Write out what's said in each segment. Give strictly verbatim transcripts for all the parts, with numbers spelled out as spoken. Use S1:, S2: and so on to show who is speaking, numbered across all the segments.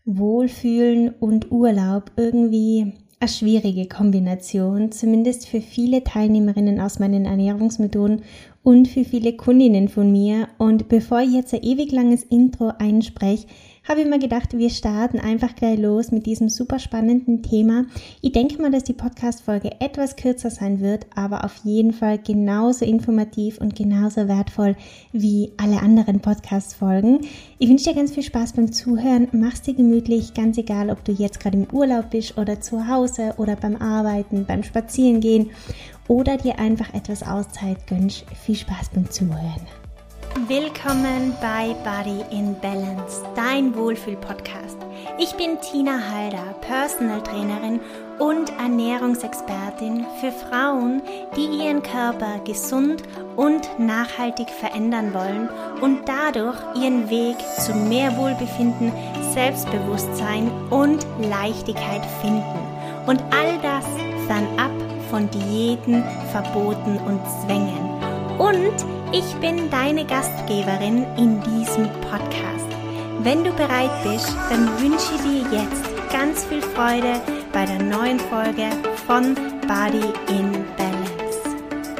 S1: Wohlfühlen und Urlaub irgendwie eine schwierige Kombination, zumindest für viele Teilnehmerinnen aus meinen Ernährungsmethoden und für viele Kundinnen von mir. Und bevor ich jetzt ein ewig langes Intro einspreche, habe ich mir gedacht, wir starten einfach gleich los mit diesem super spannenden Thema. Ich denke mal, dass die Podcast-Folge etwas kürzer sein wird, aber auf jeden Fall genauso informativ und genauso wertvoll wie alle anderen Podcast-Folgen. Ich wünsche dir ganz viel Spaß beim Zuhören. Mach's dir gemütlich, ganz egal, ob du jetzt gerade im Urlaub bist oder zu Hause oder beim Arbeiten, beim Spazierengehen oder dir einfach etwas Auszeit gönnst. Viel Spaß beim Zuhören. Willkommen bei Body in Balance, dein Wohlfühl-Podcast. Ich bin Tina Halder, Personal Trainerin und Ernährungsexpertin für Frauen, die ihren Körper gesund und nachhaltig verändern wollen und dadurch ihren Weg zu mehr Wohlbefinden, Selbstbewusstsein und Leichtigkeit finden. Und all das fernab von Diäten, Verboten und Zwängen. Und ich bin deine Gastgeberin in diesem Podcast. Wenn du bereit bist, dann wünsche ich dir jetzt ganz viel Freude bei der neuen Folge von Body in Balance.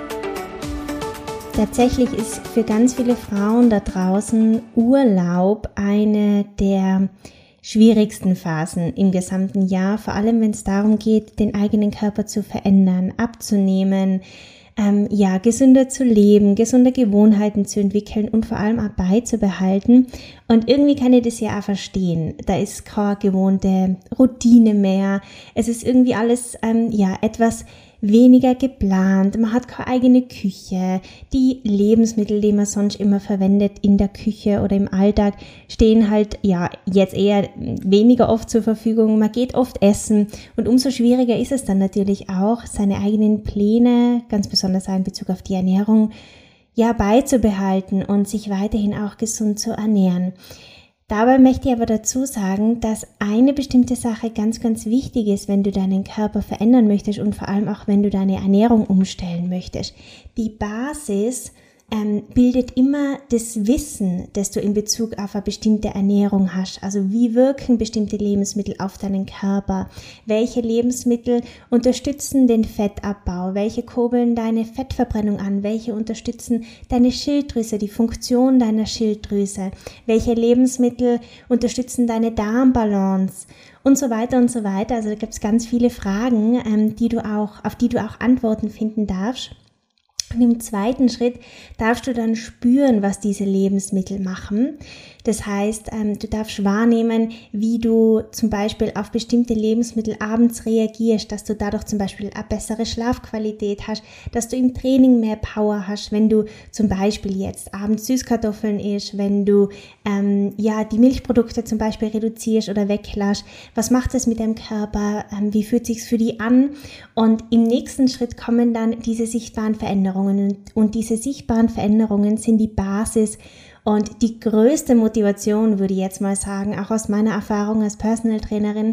S1: Tatsächlich ist für ganz viele Frauen da draußen Urlaub eine der schwierigsten Phasen im gesamten Jahr, vor allem wenn es darum geht, den eigenen Körper zu verändern, abzunehmen, Ähm, ja, gesünder zu leben, gesunde Gewohnheiten zu entwickeln und vor allem auch beizubehalten. Und irgendwie kann ich das ja auch verstehen. Da ist keine gewohnte Routine mehr. Es ist irgendwie alles, ähm, ja, etwas weniger geplant. Man hat keine eigene Küche. Die Lebensmittel, die man sonst immer verwendet in der Küche oder im Alltag, stehen halt, ja, jetzt eher weniger oft zur Verfügung. Man geht oft essen und umso schwieriger ist es dann natürlich auch, seine eigenen Pläne, ganz besonders in Bezug auf die Ernährung, ja, beizubehalten und sich weiterhin auch gesund zu ernähren. Dabei möchte ich aber dazu sagen, dass eine bestimmte Sache ganz, ganz wichtig ist, wenn du deinen Körper verändern möchtest und vor allem auch, wenn du deine Ernährung umstellen möchtest. Die Basis ähm, bildet immer das Wissen, das du in Bezug auf eine bestimmte Ernährung hast. Also wie wirken bestimmte Lebensmittel auf deinen Körper? Welche Lebensmittel unterstützen den Fettabbau? Welche kurbeln deine Fettverbrennung an? Welche unterstützen deine Schilddrüse, die Funktion deiner Schilddrüse? Welche Lebensmittel unterstützen deine Darmbalance? Und so weiter und so weiter. Also da gibt es ganz viele Fragen, ähm, die du auch, auf die du auch Antworten finden darfst. Und im zweiten Schritt darfst du dann spüren, was diese Lebensmittel machen. Das heißt, du darfst wahrnehmen, wie du zum Beispiel auf bestimmte Lebensmittel abends reagierst, dass du dadurch zum Beispiel eine bessere Schlafqualität hast, dass du im Training mehr Power hast, wenn du zum Beispiel jetzt abends Süßkartoffeln isst, wenn du ähm, ja die Milchprodukte zum Beispiel reduzierst oder weglässt. Was macht es mit deinem Körper? Ähm, wie fühlt es sich für die an? Und im nächsten Schritt kommen dann diese sichtbaren Veränderungen. Und diese sichtbaren Veränderungen sind die Basis und die größte Motivation, würde ich jetzt mal sagen, auch aus meiner Erfahrung als Personal Trainerin,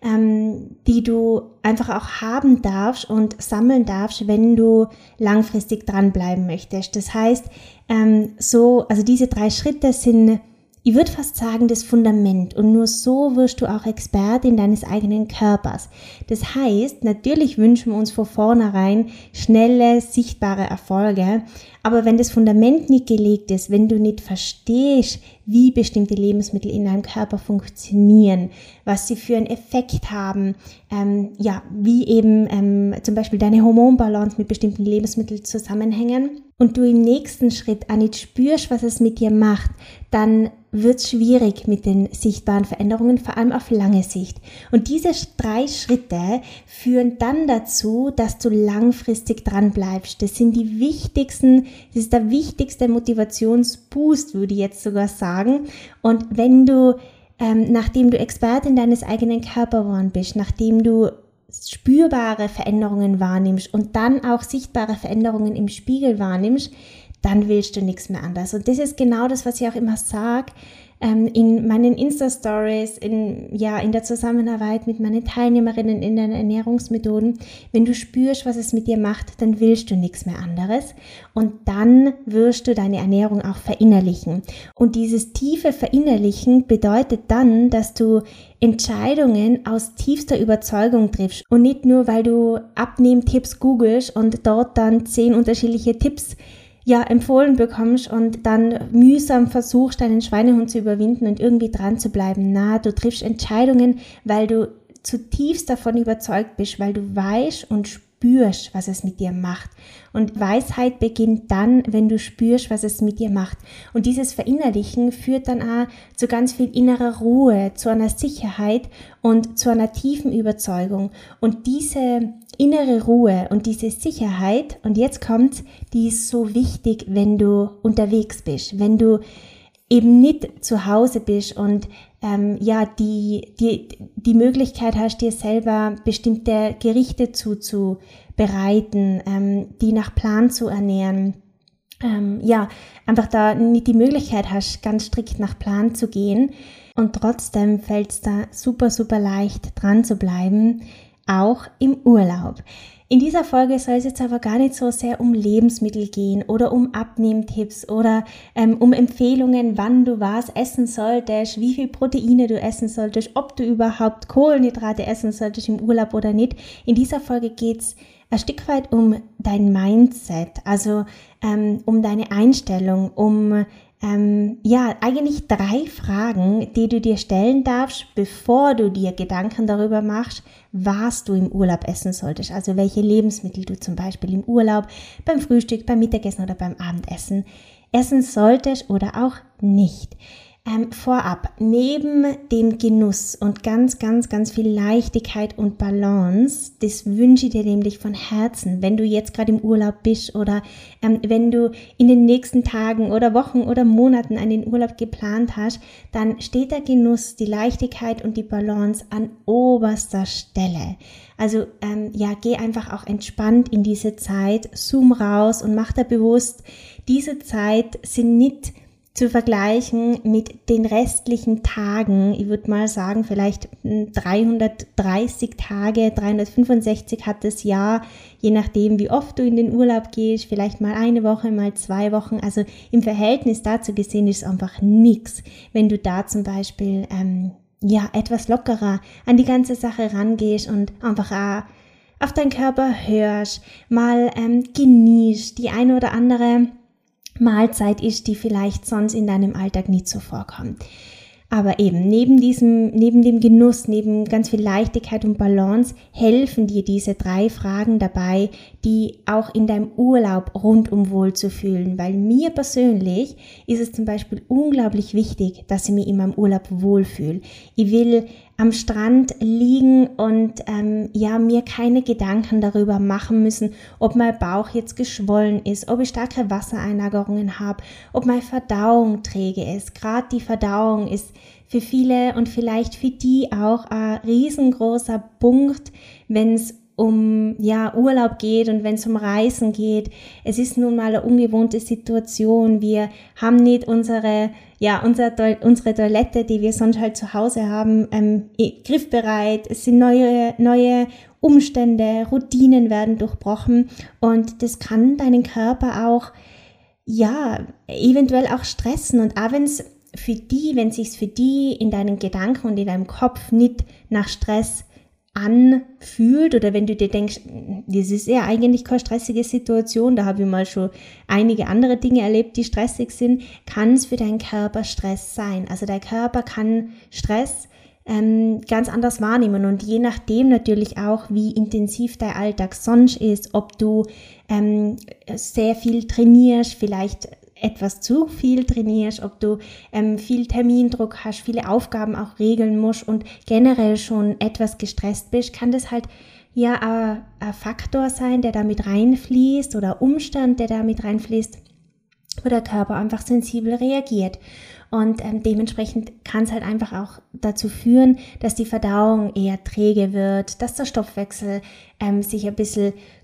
S1: ähm, die du einfach auch haben darfst und sammeln darfst, wenn du langfristig dranbleiben möchtest. Das heißt, ähm, so, also diese drei Schritte sind, ich würde fast sagen, das Fundament, und nur so wirst du auch Expertin deines eigenen Körpers. Das heißt, natürlich wünschen wir uns von vornherein schnelle, sichtbare Erfolge, aber wenn das Fundament nicht gelegt ist, wenn du nicht verstehst, wie bestimmte Lebensmittel in deinem Körper funktionieren, was sie für einen Effekt haben, ähm, ja, wie eben ähm, zum Beispiel deine Hormonbalance mit bestimmten Lebensmitteln zusammenhängen, und du im nächsten Schritt auch nicht spürst, was es mit dir macht, dann wird es schwierig mit den sichtbaren Veränderungen, vor allem auf lange Sicht. Und diese drei Schritte führen dann dazu, dass du langfristig dran bleibst. Das sind die wichtigsten, das ist der wichtigste Motivationsboost, würde ich jetzt sogar sagen. Und wenn du, ähm, nachdem du Expertin deines eigenen Körpers geworden bist, nachdem du spürbare Veränderungen wahrnimmst und dann auch sichtbare Veränderungen im Spiegel wahrnimmst, dann willst du nichts mehr anders. Und das ist genau das, was ich auch immer sage. ähm, in meinen Insta-Stories, in, ja, in der Zusammenarbeit mit meinen Teilnehmerinnen in den Ernährungsmethoden. Wenn du spürst, was es mit dir macht, dann willst du nichts mehr anderes und dann wirst du deine Ernährung auch verinnerlichen. Und dieses tiefe Verinnerlichen bedeutet dann, dass du Entscheidungen aus tiefster Überzeugung triffst und nicht nur, weil du Abnehmtipps googelst und dort dann zehn unterschiedliche Tipps ja empfohlen bekommst und dann mühsam versuchst, deinen Schweinehund zu überwinden und irgendwie dran zu bleiben. Na, du triffst Entscheidungen, weil du zutiefst davon überzeugt bist, weil du weißt und spürst, was es mit dir macht. Und Weisheit beginnt dann, wenn du spürst, was es mit dir macht. Und dieses Verinnerlichen führt dann auch zu ganz viel innerer Ruhe, zu einer Sicherheit und zu einer tiefen Überzeugung. Und diese innere Ruhe und diese Sicherheit, und jetzt kommt's, die ist so wichtig, wenn du unterwegs bist, wenn du eben nicht zu Hause bist und ähm, ja die die die Möglichkeit hast, dir selber bestimmte Gerichte zuzubereiten, ähm, die nach Plan zu ernähren. Ähm, ja, einfach da nicht die Möglichkeit hast, ganz strikt nach Plan zu gehen und trotzdem fällt es da super, super leicht dran zu bleiben, auch im Urlaub. In dieser Folge soll es jetzt aber gar nicht so sehr um Lebensmittel gehen oder um Abnehmtipps oder ähm, um Empfehlungen, wann du was essen solltest, wie viel Proteine du essen solltest, ob du überhaupt Kohlenhydrate essen solltest im Urlaub oder nicht. In dieser Folge geht's ein Stück weit um dein Mindset, also ähm, um deine Einstellung, um Ähm, ja, eigentlich drei Fragen, die du dir stellen darfst, bevor du dir Gedanken darüber machst, was du im Urlaub essen solltest. Also welche Lebensmittel du zum Beispiel im Urlaub, beim Frühstück, beim Mittagessen oder beim Abendessen essen solltest oder auch nicht. Ähm, vorab, neben dem Genuss und ganz, ganz, ganz viel Leichtigkeit und Balance, das wünsche ich dir nämlich von Herzen, wenn du jetzt gerade im Urlaub bist oder ähm, wenn du in den nächsten Tagen oder Wochen oder Monaten einen Urlaub geplant hast, dann steht der Genuss, die Leichtigkeit und die Balance an oberster Stelle. Also ähm, ja, geh einfach auch entspannt in diese Zeit, zoom raus und mach dir bewusst, diese Zeit sind nicht zu vergleichen mit den restlichen Tagen. Ich würde mal sagen, vielleicht dreihundertdreißig Tage, dreihundertfünfundsechzig hat das Jahr, je nachdem, wie oft du in den Urlaub gehst, vielleicht mal eine Woche, mal zwei Wochen. Also im Verhältnis dazu gesehen ist es einfach nichts, wenn du da zum Beispiel ähm, ja etwas lockerer an die ganze Sache rangehst und einfach auch auf deinen Körper hörst, mal ähm, genießt, die eine oder andere Mahlzeit ist, die vielleicht sonst in deinem Alltag nicht so vorkommt. Aber eben, neben diesem, neben dem Genuss, neben ganz viel Leichtigkeit und Balance, helfen dir diese drei Fragen dabei, die auch in deinem Urlaub rundum wohl zu fühlen. Weil mir persönlich ist es zum Beispiel unglaublich wichtig, dass ich mich in meinem Urlaub wohlfühle. Ich will am Strand liegen und ähm, ja mir keine Gedanken darüber machen müssen, ob mein Bauch jetzt geschwollen ist, ob ich starke Wassereinlagerungen habe, ob meine Verdauung träge ist. Gerade die Verdauung ist für viele und vielleicht für die auch ein riesengroßer Punkt, wenn es um ja Urlaub geht und wenn es um Reisen geht. Es ist nun mal eine ungewohnte Situation. Wir haben nicht unsere ja unser, unsere Toilette, die wir sonst halt zu Hause haben, ähm, griffbereit. Es sind neue neue Umstände, Routinen werden durchbrochen und das kann deinen Körper auch ja eventuell auch stressen. Und auch wenn es für die, wenn es sich für die in deinen Gedanken und in deinem Kopf nicht nach Stress anfühlt oder wenn du dir denkst, das ist ja eigentlich keine stressige Situation, da habe ich mal schon einige andere Dinge erlebt, die stressig sind, kann es für deinen Körper Stress sein. Also der Körper kann Stress ähm, ganz anders wahrnehmen und je nachdem natürlich auch, wie intensiv dein Alltag sonst ist, ob du ähm, sehr viel trainierst, vielleicht etwas zu viel trainierst, ob du ähm, viel Termindruck hast, viele Aufgaben auch regeln musst und generell schon etwas gestresst bist, kann das halt ja ein Faktor sein, der da mit reinfließt oder Umstand, der da mit reinfließt, wo der Körper einfach sensibel reagiert. Und ähm, dementsprechend kann es halt einfach auch dazu führen, dass die Verdauung eher träge wird, dass der Stoffwechsel ähm, sich ein bisschen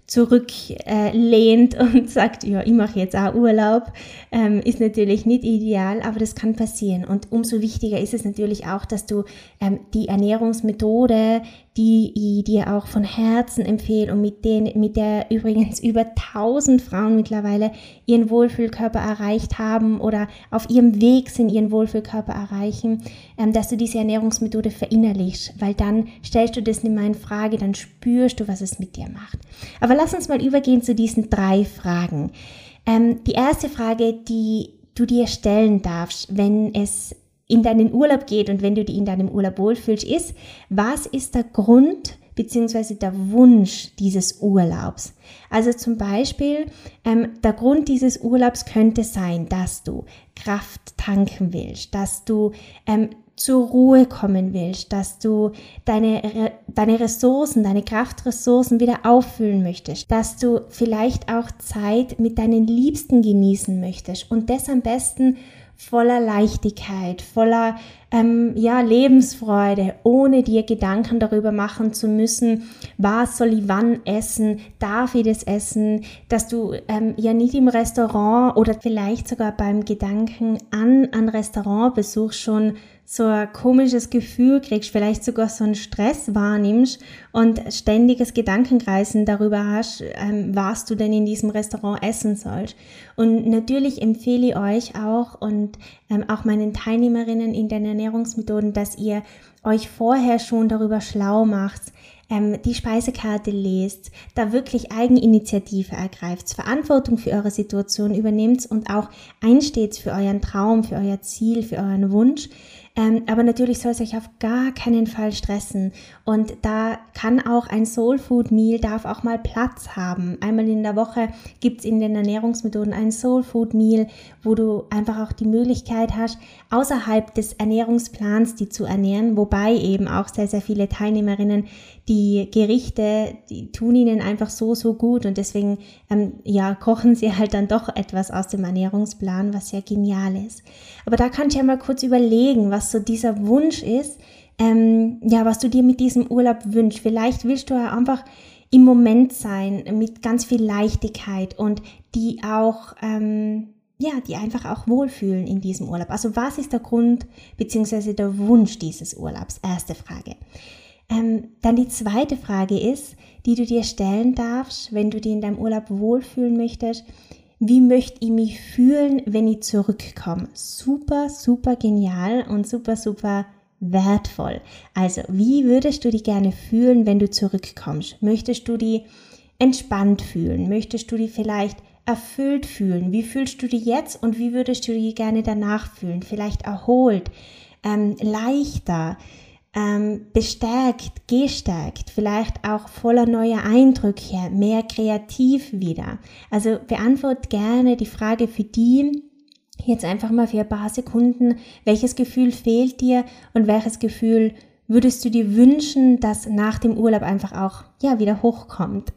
S1: zurücklehnt äh, und sagt, ja, ich mache jetzt auch Urlaub, ähm, ist natürlich nicht ideal, aber das kann passieren. Und umso wichtiger ist es natürlich auch, dass du ähm, die Ernährungsmethode, die ich dir auch von Herzen empfehle und mit, den, mit der übrigens über tausend Frauen mittlerweile ihren Wohlfühlkörper erreicht haben oder auf ihrem Weg sind, ihren Wohlfühlkörper erreichen, ähm, dass du diese Ernährungsmethode verinnerlichst, weil dann stellst du das nicht mehr in Frage, dann spürst du, was es mit dir macht. Aber lass uns mal übergehen zu diesen drei Fragen. Ähm, die erste Frage, die du dir stellen darfst, wenn es in deinen Urlaub geht und wenn du dich in deinem Urlaub wohlfühlst, ist, was ist der Grund bzw. der Wunsch dieses Urlaubs? Also zum Beispiel, ähm, der Grund dieses Urlaubs könnte sein, dass du Kraft tanken willst, dass du ähm, zur Ruhe kommen willst, dass du deine, deine Ressourcen, deine Kraftressourcen wieder auffüllen möchtest, dass du vielleicht auch Zeit mit deinen Liebsten genießen möchtest und das am besten voller Leichtigkeit, voller ähm, ja, Lebensfreude, ohne dir Gedanken darüber machen zu müssen, was soll ich wann essen, darf ich das essen, dass du ähm, ja nicht im Restaurant oder vielleicht sogar beim Gedanken an einen Restaurantbesuch schon so ein komisches Gefühl kriegst, vielleicht sogar so einen Stress wahrnimmst und ständiges Gedankenkreisen darüber hast, ähm, was du denn in diesem Restaurant essen sollst. Und natürlich empfehle ich euch auch und ähm, auch meinen Teilnehmerinnen in den Ernährungsmethoden, dass ihr euch vorher schon darüber schlau macht, ähm, die Speisekarte lest, da wirklich Eigeninitiative ergreift, Verantwortung für eure Situation übernehmt und auch einsteht für euren Traum, für euer Ziel, für euren Wunsch. Ähm, aber natürlich soll es euch auf gar keinen Fall stressen und da kann auch ein Soul Food Meal, darf auch mal Platz haben. Einmal in der Woche gibt's in den Ernährungsmethoden ein Soul Food Meal, wo du einfach auch die Möglichkeit hast, außerhalb des Ernährungsplans die zu ernähren, wobei eben auch sehr, sehr viele Teilnehmerinnen die Gerichte, die tun ihnen einfach so, so gut und deswegen ähm, ja, kochen sie halt dann doch etwas aus dem Ernährungsplan, was ja genial ist. Aber da kannst du ja mal kurz überlegen, was so dieser Wunsch ist, ähm, ja, was du dir mit diesem Urlaub wünschst. Vielleicht willst du ja einfach im Moment sein, mit ganz viel Leichtigkeit und die auch, ähm, ja, die einfach auch wohlfühlen in diesem Urlaub. Also was ist der Grund bzw. der Wunsch dieses Urlaubs? Erste Frage. Ähm, dann die zweite Frage ist, die du dir stellen darfst, wenn du dich in deinem Urlaub wohlfühlen möchtest. Wie möchte ich mich fühlen, wenn ich zurückkomme? Super, super genial und super, super wertvoll. Also, wie würdest du dich gerne fühlen, wenn du zurückkommst? Möchtest du dich entspannt fühlen? Möchtest du dich vielleicht erfüllt fühlen? Wie fühlst du dich jetzt und wie würdest du dich gerne danach fühlen? Vielleicht erholt, ähm, leichter, ähm, bestärkt, gestärkt, vielleicht auch voller neuer Eindrücke, mehr kreativ wieder. Also beantworte gerne die Frage für die, jetzt einfach mal für ein paar Sekunden, welches Gefühl fehlt dir und welches Gefühl würdest du dir wünschen, dass nach dem Urlaub einfach auch ja wieder hochkommt.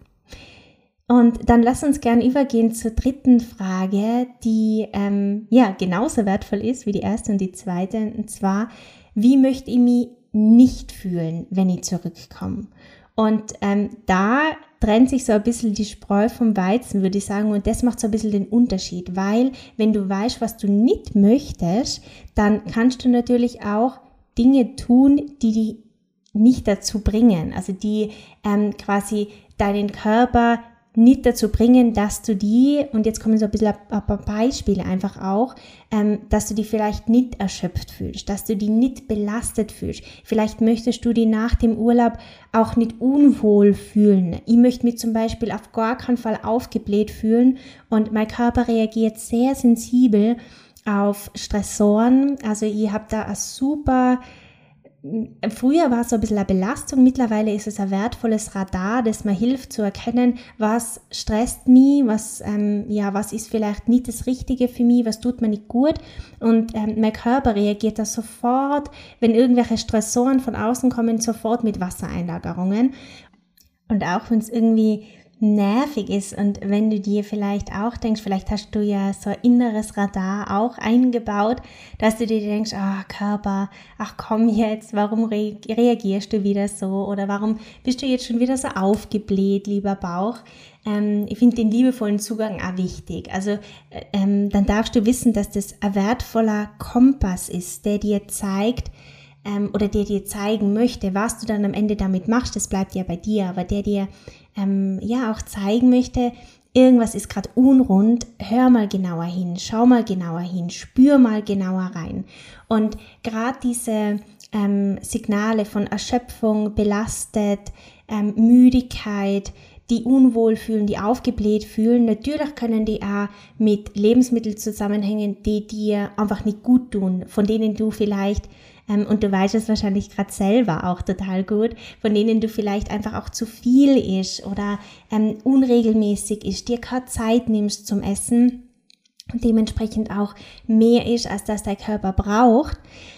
S1: Und dann lass uns gern übergehen zur dritten Frage, die ähm, ja genauso wertvoll ist wie die erste und die zweite, und zwar, wie möchte ich mich nicht fühlen, wenn ich zurückkomme? Und ähm, da trennt sich so ein bisschen die Spreu vom Weizen, würde ich sagen, und das macht so ein bisschen den Unterschied, weil wenn du weißt, was du nicht möchtest, dann kannst du natürlich auch Dinge tun, die dich nicht dazu bringen, also die ähm, quasi deinen Körper nicht dazu bringen, dass du die, und jetzt kommen so ein bisschen ein paar Beispiele einfach auch, ähm, dass du die vielleicht nicht erschöpft fühlst, dass du die nicht belastet fühlst. Vielleicht möchtest du die nach dem Urlaub auch nicht unwohl fühlen. Ich möchte mich zum Beispiel auf gar keinen Fall aufgebläht fühlen und mein Körper reagiert sehr sensibel auf Stressoren. Also ich habe da ein super Früher war es so ein bisschen eine Belastung, mittlerweile ist es ein wertvolles Radar, das mir hilft zu erkennen, was stresst mich, was, ähm, ja, was ist vielleicht nicht das Richtige für mich, was tut mir nicht gut, und ähm, mein Körper reagiert da sofort, wenn irgendwelche Stressoren von außen kommen, sofort mit Wassereinlagerungen. Und auch wenn es irgendwie nervig ist und wenn du dir vielleicht auch denkst, vielleicht hast du ja so ein inneres Radar auch eingebaut, dass du dir denkst, ah, Körper, ach komm jetzt, warum re- reagierst du wieder so oder warum bist du jetzt schon wieder so aufgebläht, lieber Bauch? Ähm, ich finde den liebevollen Zugang auch wichtig. Also ähm, dann darfst du wissen, dass das ein wertvoller Kompass ist, der dir zeigt, ähm, oder der dir zeigen möchte, was du dann am Ende damit machst, das bleibt ja bei dir, aber der dir ähm, ja auch zeigen möchte, irgendwas ist gerade unrund, hör mal genauer hin, schau mal genauer hin, spür mal genauer rein. Und gerade diese ähm, Signale von Erschöpfung, belastet, ähm, Müdigkeit, die unwohl fühlen, die aufgebläht fühlen, natürlich können die auch mit Lebensmitteln zusammenhängen, die dir einfach nicht gut tun, von denen du vielleicht, ähm, und du weißt es wahrscheinlich gerade selber auch total gut, von denen du vielleicht einfach auch zu viel isst oder ähm, unregelmäßig isst, dir keine Zeit nimmst zum Essen und dementsprechend auch mehr isst, als das dein Körper braucht.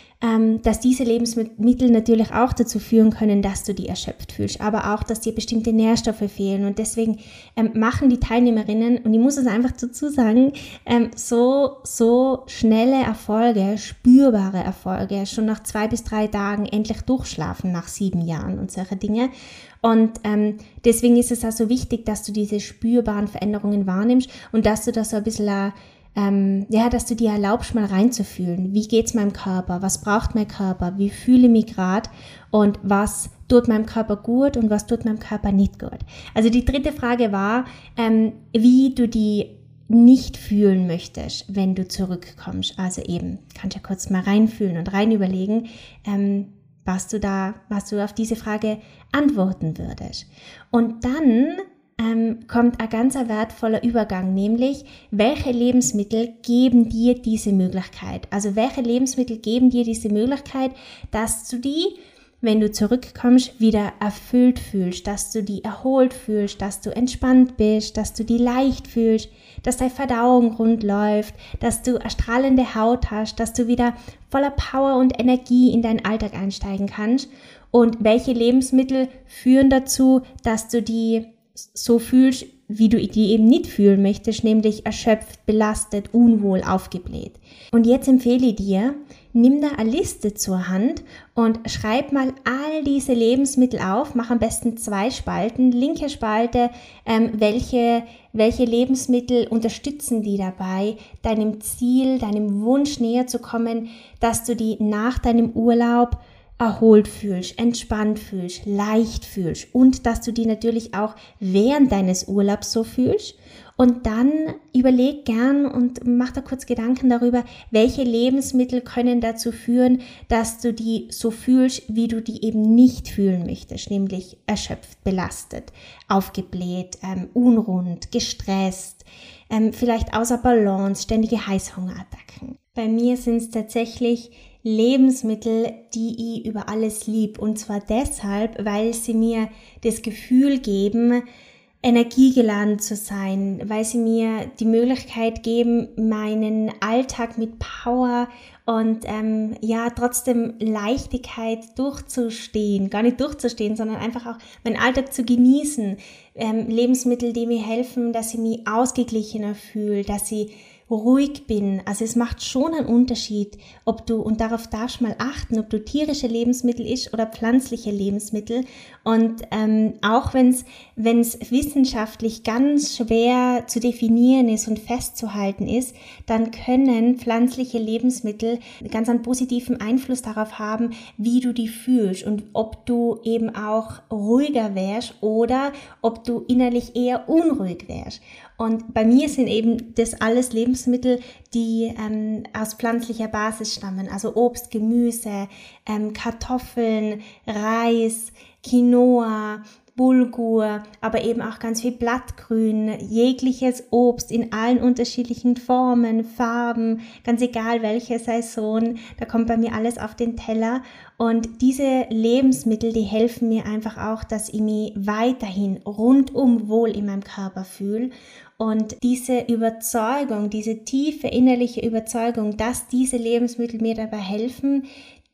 S1: Dass diese Lebensmittel natürlich auch dazu führen können, dass du dich erschöpft fühlst, aber auch, dass dir bestimmte Nährstoffe fehlen und deswegen ähm, machen die Teilnehmerinnen, und ich muss es einfach dazu sagen, ähm, so, so schnelle Erfolge, spürbare Erfolge, schon nach zwei bis drei Tagen endlich durchschlafen nach sieben Jahren und solche Dinge. Und ähm, deswegen ist es auch so wichtig, dass du diese spürbaren Veränderungen wahrnimmst und dass du da so ein bisschen Ähm, ja, dass du dir erlaubst, mal reinzufühlen. Wie geht's meinem Körper? Was braucht mein Körper? Wie fühle ich mich gerade? Und was tut meinem Körper gut und was tut meinem Körper nicht gut? Also die dritte Frage war, ähm, wie du die nicht fühlen möchtest, wenn du zurückkommst. Also eben, kannst ja kurz mal reinfühlen und rein überlegen, ähm, was du da, was du auf diese Frage antworten würdest. Und dann Ähm, kommt ein ganz wertvoller Übergang, nämlich welche Lebensmittel geben dir diese Möglichkeit? Also welche Lebensmittel geben dir diese Möglichkeit, dass du die, wenn du zurückkommst, wieder erfüllt fühlst, dass du die erholt fühlst, dass du entspannt bist, dass du die leicht fühlst, dass deine Verdauung rund läuft, dass du eine strahlende Haut hast, dass du wieder voller Power und Energie in deinen Alltag einsteigen kannst. Und welche Lebensmittel führen dazu, dass du die so fühlst, wie du die eben nicht fühlen möchtest, nämlich erschöpft, belastet, unwohl, aufgebläht. Und jetzt empfehle ich dir, nimm da eine Liste zur Hand und schreib mal all diese Lebensmittel auf, mach am besten zwei Spalten, linke Spalte, ähm, welche, welche Lebensmittel unterstützen die dabei, deinem Ziel, deinem Wunsch näher zu kommen, dass du die nach deinem Urlaub erholt fühlst, entspannt fühlst, leicht fühlst und dass du die natürlich auch während deines Urlaubs so fühlst. Und dann überleg gern und mach da kurz Gedanken darüber, welche Lebensmittel können dazu führen, dass du die so fühlst, wie du die eben nicht fühlen möchtest, nämlich erschöpft, belastet, aufgebläht, ähm, unrund, gestresst, ähm, vielleicht außer Balance, ständige Heißhungerattacken. Bei mir sind es tatsächlich Lebensmittel, die ich über alles lieb, und zwar deshalb, weil sie mir das Gefühl geben, energiegeladen zu sein, weil sie mir die Möglichkeit geben, meinen Alltag mit Power und ähm, ja trotzdem Leichtigkeit durchzustehen, gar nicht durchzustehen, sondern einfach auch meinen Alltag zu genießen. Ähm, Lebensmittel, die mir helfen, dass ich mich ausgeglichener fühle, dass ich ruhig bin. Also es macht schon einen Unterschied, ob du, und darauf darfst du mal achten, ob du tierische Lebensmittel isst oder pflanzliche Lebensmittel. Und ähm, auch wenn es wenn es wissenschaftlich ganz schwer zu definieren ist und festzuhalten ist, dann können pflanzliche Lebensmittel ganz einen positiven Einfluss darauf haben, wie du die fühlst und ob du eben auch ruhiger wärst oder ob du innerlich eher unruhig wärst. Und bei mir sind eben das alles Lebensmittel, die ähm, aus pflanzlicher Basis stammen, also Obst, Gemüse, ähm, Kartoffeln, Reis, Quinoa, Bulgur, aber eben auch ganz viel Blattgrün, jegliches Obst in allen unterschiedlichen Formen, Farben, ganz egal welche Saison, da kommt bei mir alles auf den Teller. Und diese Lebensmittel, die helfen mir einfach auch, dass ich mich weiterhin rundum wohl in meinem Körper fühle. Und diese Überzeugung, diese tiefe innerliche Überzeugung, dass diese Lebensmittel mir dabei helfen,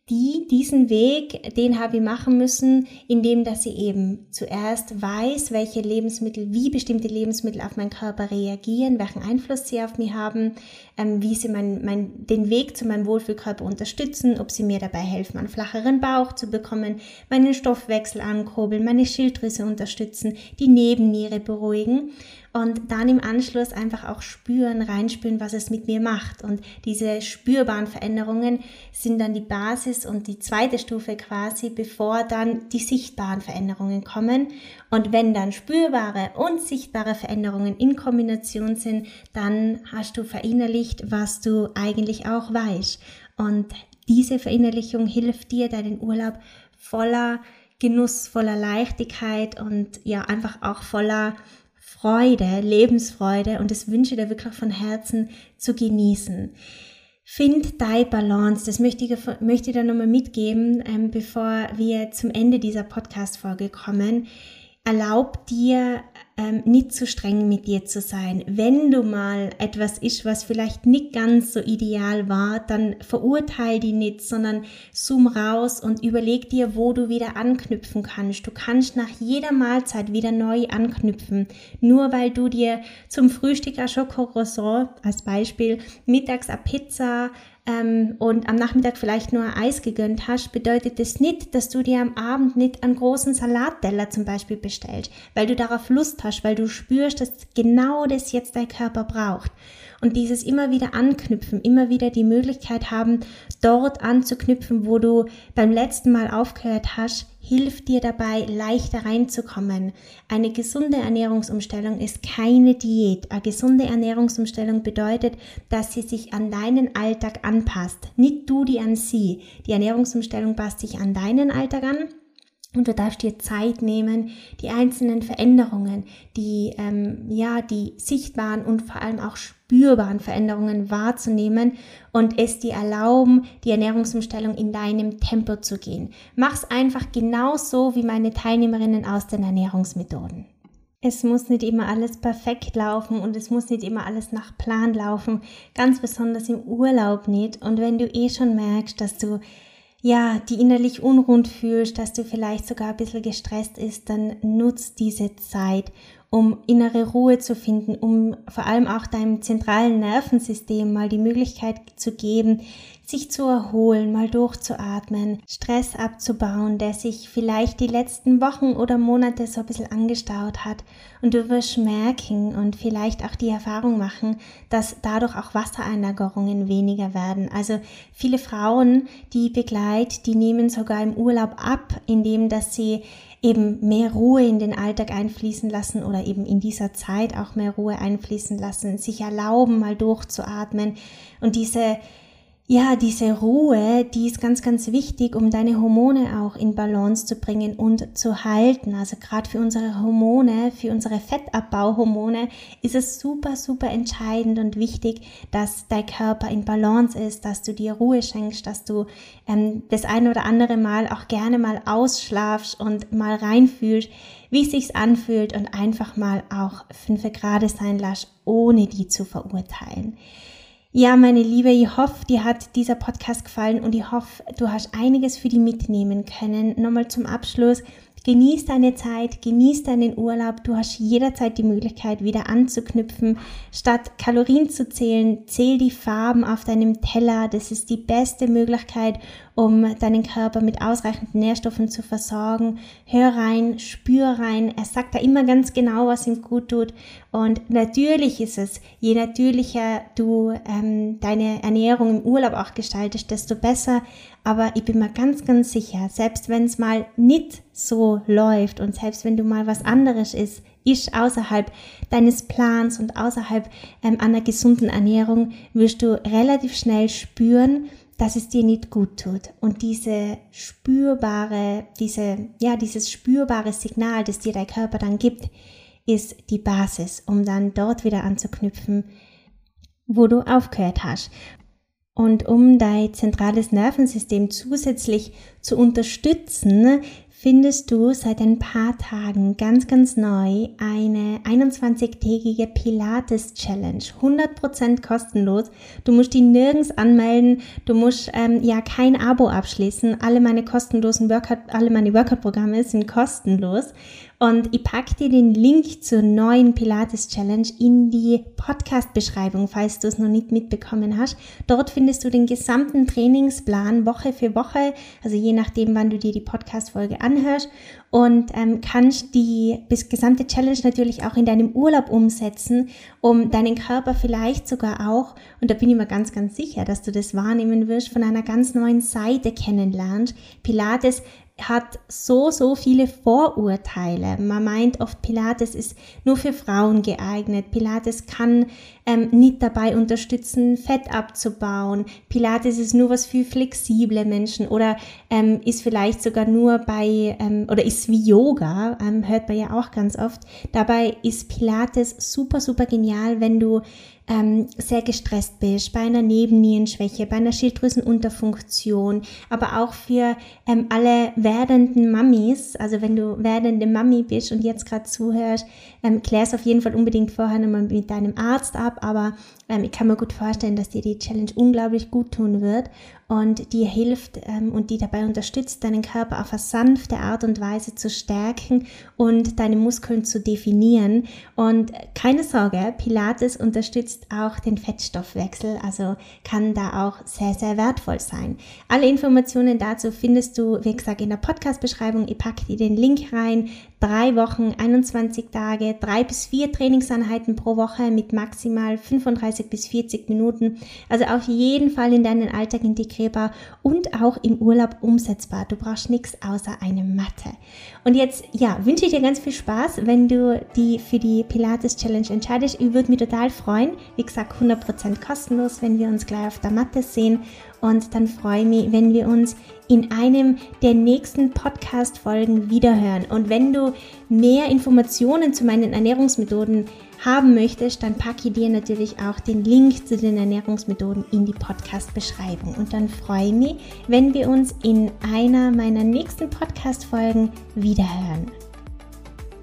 S1: Die, diesen Weg, den habe ich machen müssen, indem dass ich eben zuerst weiß, welche Lebensmittel, wie bestimmte Lebensmittel auf meinen Körper reagieren, welchen Einfluss sie auf mich haben, ähm, wie sie mein, mein, den Weg zu meinem Wohlfühlkörper unterstützen, ob sie mir dabei helfen, einen flacheren Bauch zu bekommen, meinen Stoffwechsel ankurbeln, meine Schilddrüse unterstützen, die Nebenniere beruhigen. Und dann im Anschluss einfach auch spüren, reinspüren, was es mit mir macht. Und diese spürbaren Veränderungen sind dann die Basis und die zweite Stufe quasi, bevor dann die sichtbaren Veränderungen kommen. Und wenn dann spürbare und sichtbare Veränderungen in Kombination sind, dann hast du verinnerlicht, was du eigentlich auch weißt. Und diese Verinnerlichung hilft dir, deinen Urlaub voller Genuss, voller Leichtigkeit und ja einfach auch voller Freude, Lebensfreude, und das wünsche ich dir wirklich von Herzen zu genießen. Find deine Balance, das möchte ich, möchte ich dir nochmal mitgeben, ähm, bevor wir zum Ende dieser Podcast-Folge kommen. Erlaub dir, ähm, nicht zu streng mit dir zu sein. Wenn du mal etwas isst, was vielleicht nicht ganz so ideal war, dann verurteil die nicht, sondern zoom raus und überleg dir, wo du wieder anknüpfen kannst. Du kannst nach jeder Mahlzeit wieder neu anknüpfen. Nur weil du dir zum Frühstück ein Schokocroissant als Beispiel, mittags eine Pizza, Ähm, und am Nachmittag vielleicht nur ein Eis gegönnt hast, bedeutet das nicht, dass du dir am Abend nicht einen großen Salatteller zum Beispiel bestellst, weil du darauf Lust hast, weil du spürst, dass genau das jetzt dein Körper braucht. Und dieses immer wieder anknüpfen, immer wieder die Möglichkeit haben, dort anzuknüpfen, wo du beim letzten Mal aufgehört hast, hilft dir dabei, leichter reinzukommen. Eine gesunde Ernährungsumstellung ist keine Diät. Eine gesunde Ernährungsumstellung bedeutet, dass sie sich an deinen Alltag anpasst. Nicht du die an sie. Die Ernährungsumstellung passt sich an deinen Alltag an. Und du darfst dir Zeit nehmen, die einzelnen Veränderungen, die, ähm, ja, die sichtbaren und vor allem auch spürbaren Veränderungen wahrzunehmen und es dir erlauben, die Ernährungsumstellung in deinem Tempo zu gehen. Mach's einfach genauso wie meine Teilnehmerinnen aus den Ernährungsmethoden. Es muss nicht immer alles perfekt laufen und es muss nicht immer alles nach Plan laufen, ganz besonders im Urlaub nicht. Und wenn du eh schon merkst, dass du ja, die innerlich unrund fühlst, dass du vielleicht sogar ein bisschen gestresst ist, dann nutz diese Zeit, um innere Ruhe zu finden, um vor allem auch deinem zentralen Nervensystem mal die Möglichkeit zu geben, sich zu erholen, mal durchzuatmen, Stress abzubauen, der sich vielleicht die letzten Wochen oder Monate so ein bisschen angestaut hat. Und du wirst merken und vielleicht auch die Erfahrung machen, dass dadurch auch Wassereinlagerungen weniger werden. Also viele Frauen, die begleite, die nehmen sogar im Urlaub ab, indem dass sie eben mehr Ruhe in den Alltag einfließen lassen oder eben in dieser Zeit auch mehr Ruhe einfließen lassen, sich erlauben, mal durchzuatmen. Und diese Ja, diese Ruhe, die ist ganz, ganz wichtig, um deine Hormone auch in Balance zu bringen und zu halten. Also gerade für unsere Hormone, für unsere Fettabbauhormone ist es super, super entscheidend und wichtig, dass dein Körper in Balance ist, dass du dir Ruhe schenkst, dass du ähm, das ein oder andere Mal auch gerne mal ausschlafst und mal reinfühlst, wie es sich anfühlt und einfach mal auch fünf Grad sein lässt, ohne die zu verurteilen. Ja, meine Liebe, ich hoffe, dir hat dieser Podcast gefallen und ich hoffe, du hast einiges für dich mitnehmen können. Nochmal zum Abschluss, genieß deine Zeit, genieß deinen Urlaub. Du hast jederzeit die Möglichkeit, wieder anzuknüpfen. Statt Kalorien zu zählen, zähl die Farben auf deinem Teller. Das ist die beste Möglichkeit, um deinen Körper mit ausreichend Nährstoffen zu versorgen. Hör rein, spür rein. Er sagt da immer ganz genau, was ihm gut tut. Und natürlich ist es, je natürlicher du ähm, deine Ernährung im Urlaub auch gestaltest, desto besser. Aber ich bin mir ganz, ganz sicher, selbst wenn es mal nicht so läuft und selbst wenn du mal was anderes ist, ist außerhalb deines Plans und außerhalb ähm, einer gesunden Ernährung, wirst du relativ schnell spüren, dass es dir nicht gut tut. Und diese spürbare, diese, ja, dieses spürbare Signal, das dir dein Körper dann gibt, ist die Basis, um dann dort wieder anzuknüpfen, wo du aufgehört hast. Und um dein zentrales Nervensystem zusätzlich zu unterstützen, findest du seit ein paar Tagen ganz, ganz neu eine einundzwanzigtägige Pilates-Challenge, hundert Prozent kostenlos. Du musst die nirgends anmelden, du musst ähm, ja kein Abo abschließen. Alle meine kostenlosen Workout, alle meine Workout-Programme sind kostenlos. Und ich packe dir den Link zur neuen Pilates-Challenge in die Podcast-Beschreibung, falls du es noch nicht mitbekommen hast. Dort findest du den gesamten Trainingsplan Woche für Woche, also je nachdem, wann du dir die Podcast-Folge anhörst, und ähm, kannst die bis gesamte Challenge natürlich auch in deinem Urlaub umsetzen, um deinen Körper vielleicht sogar auch, und da bin ich mir ganz, ganz sicher, dass du das wahrnehmen wirst, von einer ganz neuen Seite kennenlernst. Pilates hat so, so viele Vorurteile. Man meint oft, Pilates ist nur für Frauen geeignet. Pilates kann ähm, nicht dabei unterstützen, Fett abzubauen. Pilates ist nur was für flexible Menschen oder ähm, ist vielleicht sogar nur bei, ähm, oder ist wie Yoga, ähm, hört man ja auch ganz oft. Dabei ist Pilates super, super genial, wenn du ähm, sehr gestresst bist, bei einer Nebennierenschwäche, bei einer Schilddrüsenunterfunktion, aber auch für ähm, alle werdenden Mamis, also wenn du werdende Mami bist und jetzt gerade zuhörst, ähm, klär es auf jeden Fall unbedingt vorher nochmal mit deinem Arzt ab, aber ähm, ich kann mir gut vorstellen, dass dir die Challenge unglaublich gut tun wird und dir hilft ähm, und die dabei unterstützt, deinen Körper auf eine sanfte Art und Weise zu stärken und deine Muskeln zu definieren. Und keine Sorge, Pilates unterstützt auch den Fettstoffwechsel, also kann da auch sehr, sehr wertvoll sein. Alle Informationen dazu findest du, wie gesagt, in der Podcast-Beschreibung. Ich packe dir den Link rein. Drei Wochen, einundzwanzig Tage, drei bis vier Trainingseinheiten pro Woche mit maximal fünfunddreißig bis vierzig Minuten. Also auf jeden Fall in deinen Alltag integrierbar und auch im Urlaub umsetzbar. Du brauchst nichts außer eine Matte. Und jetzt, ja, wünsche ich dir ganz viel Spaß, wenn du die für die Pilates Challenge entscheidest. Ich würde mich total freuen. Wie gesagt, hundert Prozent kostenlos, wenn wir uns gleich auf der Matte sehen. Und dann freue ich mich, wenn wir uns in einem der nächsten Podcast-Folgen wiederhören. Und wenn du mehr Informationen zu meinen Ernährungsmethoden haben möchtest, dann packe ich dir natürlich auch den Link zu den Ernährungsmethoden in die Podcast-Beschreibung. Und dann freue ich mich, wenn wir uns in einer meiner nächsten Podcast-Folgen wiederhören.